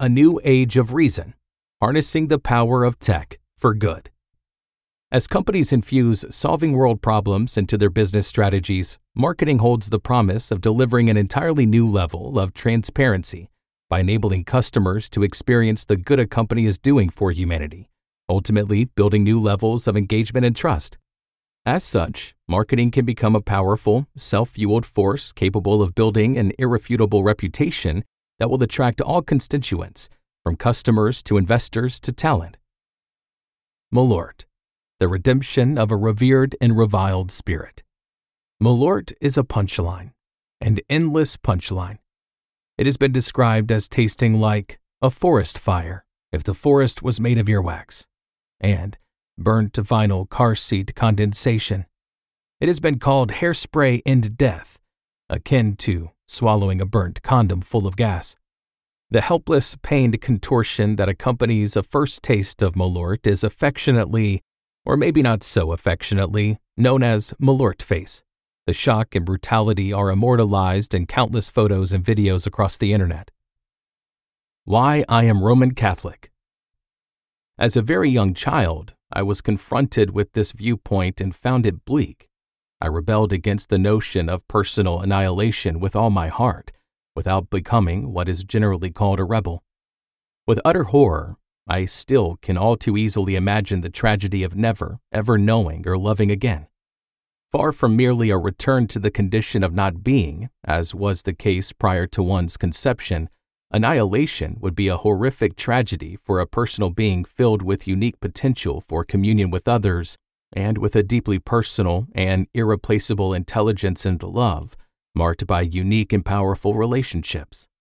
A new age of reason, harnessing the power of tech for good. As companies infuse solving world problems into their business strategies, marketing holds the promise of delivering an entirely new level of transparency by enabling customers to experience the good a company is doing for humanity, ultimately building new levels of engagement and trust. As such, marketing can become a powerful, self-fueled force capable of building an irrefutable reputation that will attract all constituents, from customers to investors to talent. Malort, the redemption of a revered and reviled spirit. Malort is a punchline, an endless punchline. It has been described as tasting like a forest fire if the forest was made of earwax, and burnt to vinyl car seat condensation. It has been called hairspray and death, akin to swallowing a burnt condom full of gas. The helpless, pained contortion that accompanies a first taste of Malort is affectionately, or maybe not so affectionately, known as Malort face. The shock and brutality are immortalized in countless photos and videos across the internet. Why I am Roman Catholic. As a very young child, I was confronted with this viewpoint and found it bleak. I rebelled against the notion of personal annihilation with all my heart, without becoming what is generally called a rebel. With utter horror, I still can all too easily imagine the tragedy of never, ever knowing or loving again. Far from merely a return to the condition of not being, as was the case prior to one's conception, annihilation would be a horrific tragedy for a personal being filled with unique potential for communion with others and with a deeply personal and irreplaceable intelligence and love, marked by unique and powerful relationships,